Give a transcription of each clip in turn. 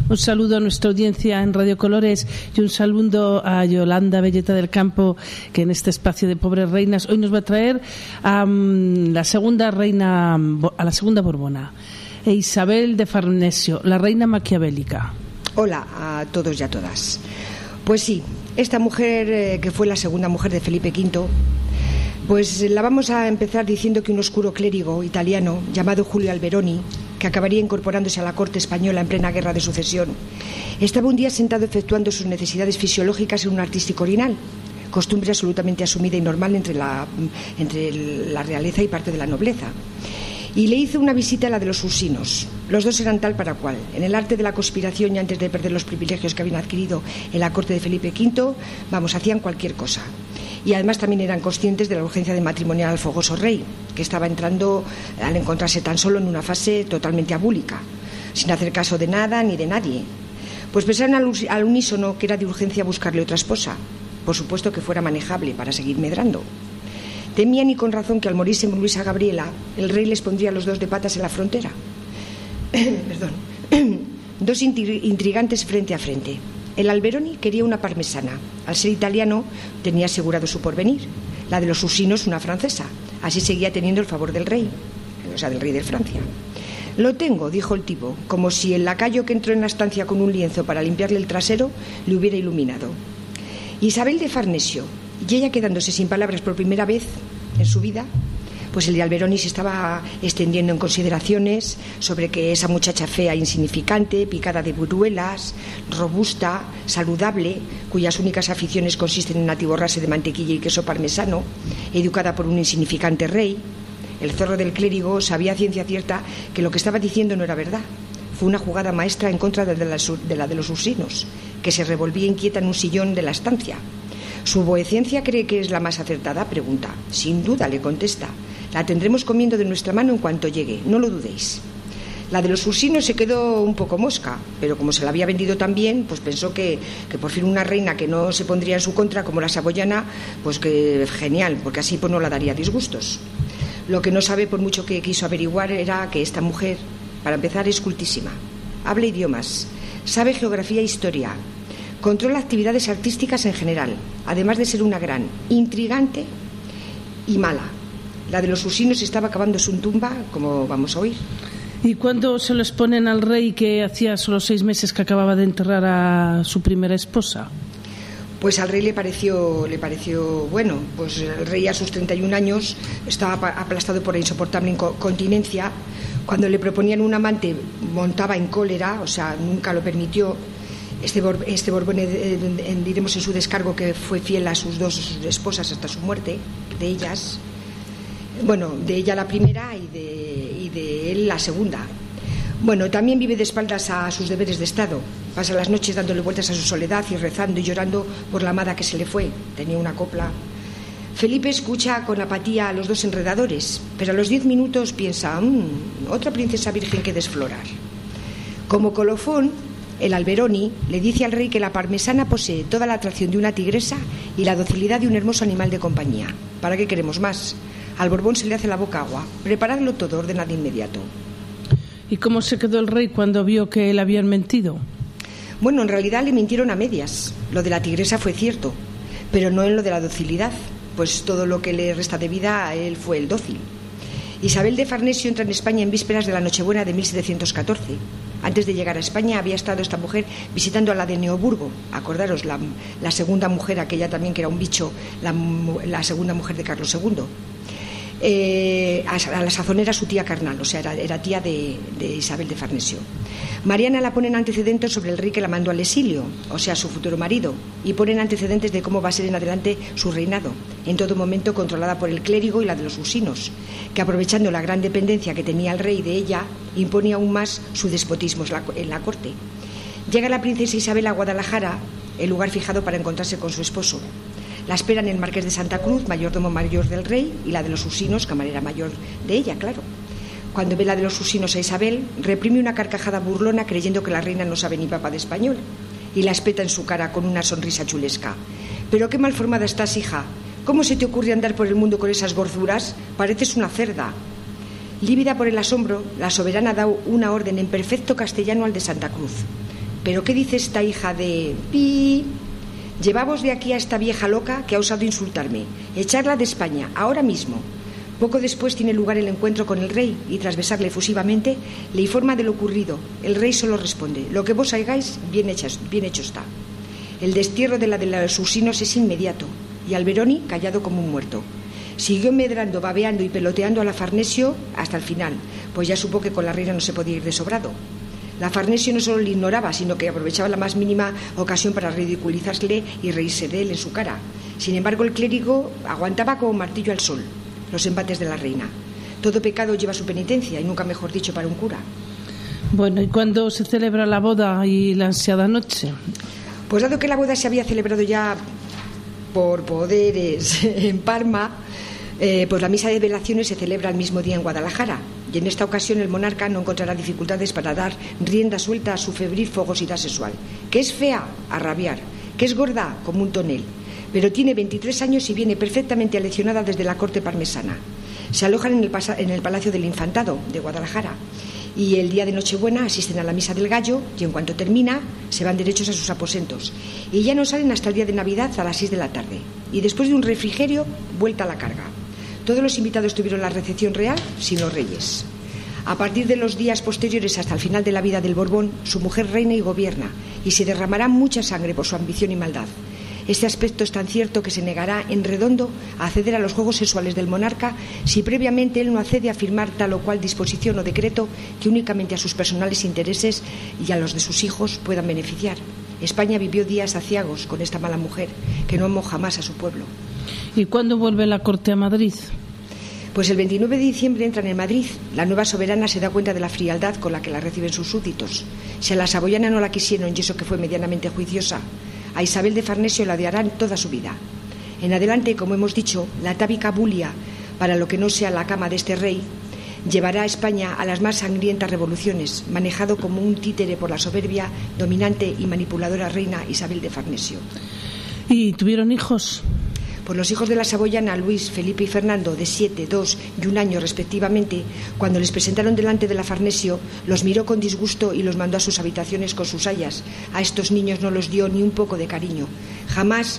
Un saludo a nuestra audiencia en Radio Colores y un saludo a Yolanda Belleta del Campo, que en este espacio de Pobres Reinas hoy nos va a traer a la segunda Borbona, Isabel de Farnesio, la reina maquiavélica. Hola a todos y a todas. Pues sí, esta mujer que fue la segunda mujer de Felipe V, pues la vamos a empezar diciendo que un oscuro clérigo italiano llamado Julio Alberoni, que acabaría incorporándose a la corte española en plena guerra de sucesión, estaba un día sentado efectuando sus necesidades fisiológicas en un artístico orinal, costumbre absolutamente asumida y normal entre la realeza y parte de la nobleza. Y le hizo una visita a la de los Ursinos. Los dos eran tal para cual. En el arte de la conspiración y antes de perder los privilegios que habían adquirido en la corte de Felipe V, hacían cualquier cosa. Y además también eran conscientes de la urgencia de matrimoniar al fogoso rey, que estaba entrando al encontrarse tan solo en una fase totalmente abúlica, sin hacer caso de nada ni de nadie. Pues pensaron al unísono que era de urgencia buscarle otra esposa, por supuesto que fuera manejable para seguir medrando. Temían, y con razón, que al morirse Luisa Gabriela, el rey les pondría los dos de patas en la frontera. Dos intrigantes frente a frente. El Alberoni quería una parmesana. Al ser italiano tenía asegurado su porvenir. La de los Ursinos una francesa. Así seguía teniendo el favor del rey, o sea, del rey de Francia. Lo tengo, dijo el tipo, como si el lacayo que entró en la estancia con un lienzo para limpiarle el trasero le hubiera iluminado. Isabel de Farnesio, y ella quedándose sin palabras por primera vez en su vida, pues el de Alberoni se estaba extendiendo en consideraciones sobre que esa muchacha fea, insignificante, picada de viruelas, robusta, saludable, cuyas únicas aficiones consisten en atiborrarse de mantequilla y queso parmesano, educada por un insignificante rey. El zorro del clérigo sabía a ciencia cierta que lo que estaba diciendo no era verdad. Fue una jugada maestra en contra de la de los Ursinos, que se revolvía inquieta en un sillón de la estancia. ¿Su vohecencia cree que es la más acertada?, pregunta. Sin duda, le contesta. La tendremos comiendo de nuestra mano en cuanto llegue, no lo dudéis. La de los Ursinos se quedó un poco mosca, pero como se la había vendido tan bien, pues pensó que por fin una reina que no se pondría en su contra, como la saboyana, pues que genial, porque así pues no la daría disgustos. Lo que no sabe, por mucho que quiso averiguar, era que esta mujer, para empezar, es cultísima. Habla idiomas, sabe geografía e historia, controla actividades artísticas en general, además de ser una gran intrigante y mala. La de los Ursinos estaba cavando su tumba, como vamos a oír. ¿Y cuándo se lo exponen al rey, que hacía solo 6 meses que acababa de enterrar a su primera esposa? Pues al rey le pareció bueno. Pues el rey a sus 31 años estaba aplastado por la insoportable incontinencia. Cuando le proponían un amante montaba en cólera, o sea, nunca lo permitió. Este Borbón, diremos en su descargo que fue fiel a sus dos esposas hasta su muerte, de ellas. Bueno, de ella la primera y de él la segunda. Bueno, también vive de espaldas a sus deberes de Estado. Pasa las noches dándole vueltas a su soledad y rezando y llorando por la amada que se le fue. Tenía una copla. Felipe escucha con apatía a los dos enredadores, pero a los 10 minutos piensa, otra princesa virgen que desflorar. Como colofón, el Alberoni le dice al rey que la parmesana posee toda la atracción de una tigresa y la docilidad de un hermoso animal de compañía. ¿Para qué queremos más? Al Borbón se le hace la boca agua. Preparadlo todo, ordena de inmediato. ¿Y cómo se quedó el rey cuando vio que le habían mentido? Bueno, en realidad le mintieron a medias. Lo de la tigresa fue cierto, pero no en lo de la docilidad, pues todo lo que le resta de vida a él fue el dócil. Isabel de Farnesio entra en España en vísperas de la Nochebuena de 1714. Antes de llegar a España había estado esta mujer visitando a la de Neoburgo. Acordaros, la segunda mujer, aquella también que era un bicho, la segunda mujer de Carlos II. A la sazón era su tía carnal, o sea, era tía de Isabel de Farnesio. Mariana la pone en antecedentes sobre el rey que la mandó al exilio, o sea, su futuro marido, y ponen antecedentes de cómo va a ser en adelante su reinado, en todo momento controlada por el clérigo y la de los Ursinos, que aprovechando la gran dependencia que tenía el rey de ella, impone aún más su despotismo en la corte. Llega la princesa Isabel a Guadalajara, el lugar fijado para encontrarse con su esposo. La esperan el marqués de Santa Cruz, mayordomo mayor del rey, y la de los Ursinos, camarera mayor de ella, claro. Cuando ve la de los Ursinos a Isabel, reprime una carcajada burlona creyendo que la reina no sabe ni papa de español, y la espeta en su cara con una sonrisa chulesca. «Pero qué mal formada estás, hija. ¿Cómo se te ocurre andar por el mundo con esas gorzuras? Pareces una cerda». Lívida por el asombro, la soberana da una orden en perfecto castellano al de Santa Cruz. ¿pero qué dice esta hija de Pi? Llevaos de aquí a esta vieja loca que ha osado insultarme. Echarla de España, ahora mismo. Poco después tiene lugar el encuentro con el rey y tras besarle efusivamente le informa de lo ocurrido. El rey solo responde: lo que vos hagáis, bien hecho está. El destierro de los usinos es inmediato y Alberoni callado como un muerto. Siguió medrando, babeando y peloteando a la Farnesio hasta el final, pues ya supo que con la reina no se podía ir de sobrado. La Farnesio no solo le ignoraba, sino que aprovechaba la más mínima ocasión para ridiculizarle y reírse de él en su cara. Sin embargo, el clérigo aguantaba como martillo al sol los embates de la reina. Todo pecado lleva su penitencia, y nunca mejor dicho para un cura. Bueno, ¿y cuándo se celebra la boda y la ansiada noche? Pues dado que la boda se había celebrado ya por poderes en Parma, pues la misa de velaciones se celebra el mismo día en Guadalajara, y en esta ocasión el monarca no encontrará dificultades para dar rienda suelta a su febril fogosidad sexual, que es fea a rabiar, que es gorda como un tonel, pero tiene 23 años y viene perfectamente aleccionada desde la corte parmesana. Se alojan en el Palacio del Infantado de Guadalajara y el día de Nochebuena asisten a la misa del gallo y en cuanto termina se van derechos a sus aposentos y ya no salen hasta el día de Navidad a las 6 de la tarde y después de un refrigerio vuelta a la carga. Todos los invitados tuvieron la recepción real sin los reyes. A partir de los días posteriores hasta el final de la vida del Borbón, su mujer reina y gobierna y se derramará mucha sangre por su ambición y maldad. Este aspecto es tan cierto que se negará en redondo a acceder a los juegos sexuales del monarca si previamente él no accede a firmar tal o cual disposición o decreto que únicamente a sus personales intereses y a los de sus hijos puedan beneficiar. España vivió días aciagos con esta mala mujer que no amó jamás a su pueblo. ¿Y cuándo vuelve la corte a Madrid? Pues el 29 de diciembre entran en Madrid. La nueva soberana se da cuenta de la frialdad con la que la reciben sus súbditos. Si a la saboyana no la quisieron, y eso que fue medianamente juiciosa, a Isabel de Farnesio la odiarán toda su vida. En adelante, como hemos dicho, la tábica bulia, para lo que no sea la cama de este rey, llevará a España a las más sangrientas revoluciones, manejado como un títere por la soberbia, dominante y manipuladora reina Isabel de Farnesio. ¿Y tuvieron hijos? Pues los hijos de la saboyana, Luis, Felipe y Fernando, de 7, 2 y 1 año respectivamente, cuando les presentaron delante de la Farnesio, los miró con disgusto y los mandó a sus habitaciones con sus ayas. A estos niños no los dio ni un poco de cariño. Jamás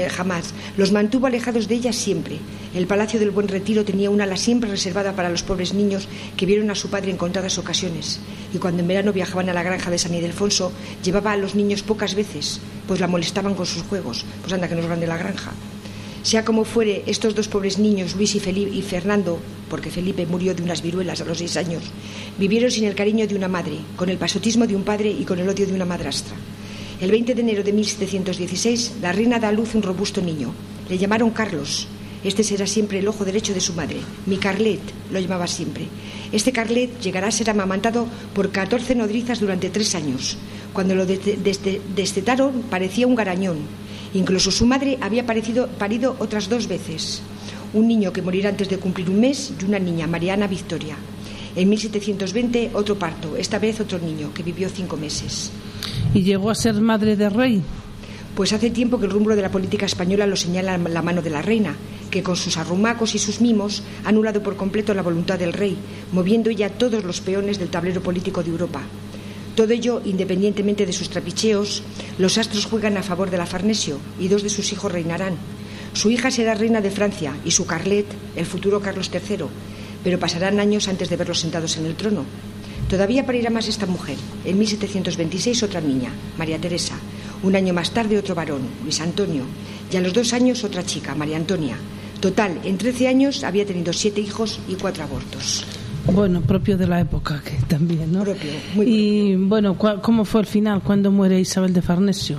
los mantuvo alejados de ellas siempre. El Palacio del Buen Retiro tenía un ala siempre reservada para los pobres niños que vieron a su padre en contadas ocasiones. Y cuando en verano viajaban a la granja de San Ildefonso, llevaba a los niños pocas veces, pues la molestaban con sus juegos. Pues anda que no es grande la granja. Sea como fuere, estos dos pobres niños, Luis y Felipe y Fernando, porque Felipe murió de unas viruelas a los 6 años, vivieron sin el cariño de una madre, con el pasotismo de un padre y con el odio de una madrastra. El 20 de enero de 1716, la reina da a luz un robusto niño. Le llamaron Carlos. Este será siempre el ojo derecho de su madre. Mi Carlet lo llamaba siempre. Este Carlet llegará a ser amamantado por 14 nodrizas durante 3 años. Cuando lo destetaron, parecía un garañón. Incluso su madre había parido otras 2 veces. Un niño que morirá antes de cumplir un mes y una niña, Mariana Victoria. En 1720 otro parto, esta vez otro niño que vivió 5 meses. ¿Y llegó a ser madre de rey? Pues hace tiempo que el rumbo de la política española lo señala la mano de la reina, que con sus arrumacos y sus mimos ha anulado por completo la voluntad del rey, moviendo ella todos los peones del tablero político de Europa. Todo ello, independientemente de sus trapicheos, los astros juegan a favor de la Farnesio y 2 de sus hijos reinarán. Su hija será reina de Francia y su Carlet, el futuro Carlos III, pero pasarán años antes de verlos sentados en el trono. Todavía parirá más esta mujer. En 1726 otra niña, María Teresa. Un año más tarde otro varón, Luis Antonio. Y a los 2 años otra chica, María Antonia. Total, en 13 años había tenido 7 hijos y 4 abortos. Bueno, propio de la época que también, ¿no? Propio, muy propio. Y bueno, ¿cómo fue el final? ¿Cuándo muere Isabel de Farnesio?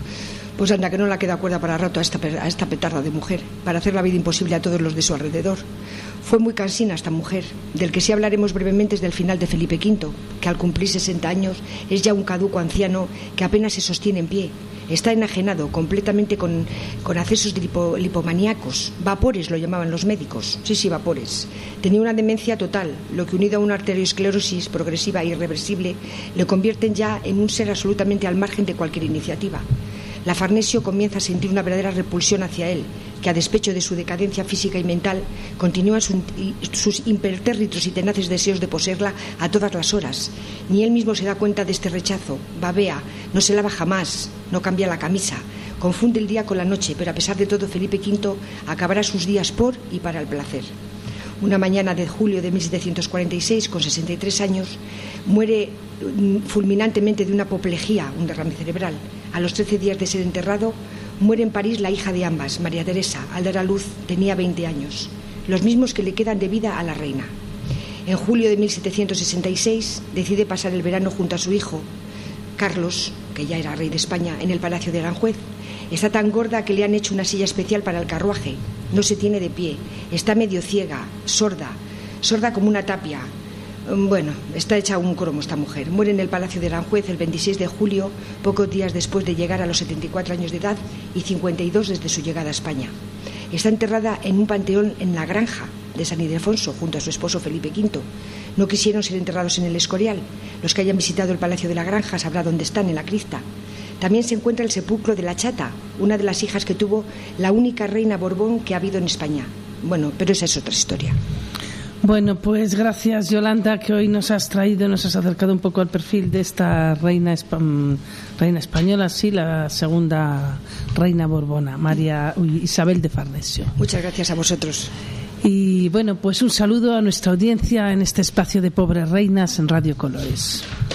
Pues anda, que no la queda cuerda para rato a esta petarda de mujer, para hacer la vida imposible a todos los de su alrededor. Fue muy cansina esta mujer. Del que sí hablaremos brevemente es del final de Felipe V, que al cumplir 60 años es ya un caduco anciano que apenas se sostiene en pie. Está enajenado completamente con accesos de lipomaníacos. Vapores lo llamaban los médicos. Sí, vapores. Tenía una demencia total, lo que unido a una arteriosclerosis progresiva e irreversible le convierten ya en un ser absolutamente al margen de cualquier iniciativa. La Farnesio comienza a sentir una verdadera repulsión hacia él, que a despecho de su decadencia física y mental continúan sus impertérritos y tenaces deseos de poseerla a todas las horas. Ni él mismo se da cuenta de este rechazo, babea, no se lava jamás, no cambia la camisa, confunde el día con la noche, pero a pesar de todo Felipe V acabará sus días por y para el placer. Una mañana de julio de 1746, con 63 años, muere fulminantemente de una apoplejía, un derrame cerebral. A los 13 días de ser enterrado, muere en París la hija de ambas, María Teresa. Al dar a luz tenía 20 años, los mismos que le quedan de vida a la reina. En julio de 1766 decide pasar el verano junto a su hijo, Carlos, que ya era rey de España, en el Palacio de Aranjuez. Está tan gorda que le han hecho una silla especial para el carruaje. No se tiene de pie. Está medio ciega, sorda como una tapia. Bueno, está hecha un cromo esta mujer. Muere en el Palacio de Aranjuez el 26 de julio, pocos días después de llegar a los 74 años de edad y 52 desde su llegada a España. Está enterrada en un panteón en la Granja de San Ildefonso, junto a su esposo Felipe V. No quisieron ser enterrados en el Escorial. Los que hayan visitado el Palacio de la Granja sabrán dónde están, en la cripta. También se encuentra el sepulcro de la Chata, una de las hijas que tuvo la única reina Borbón que ha habido en España. Bueno, pero esa es otra historia. Bueno, pues gracias, Yolanda, que hoy nos has acercado un poco al perfil de esta reina española, sí, la segunda reina borbona, Isabel de Farnesio. Muchas gracias a vosotros. Y bueno, pues un saludo a nuestra audiencia en este espacio de Pobres Reinas en Radio Colores.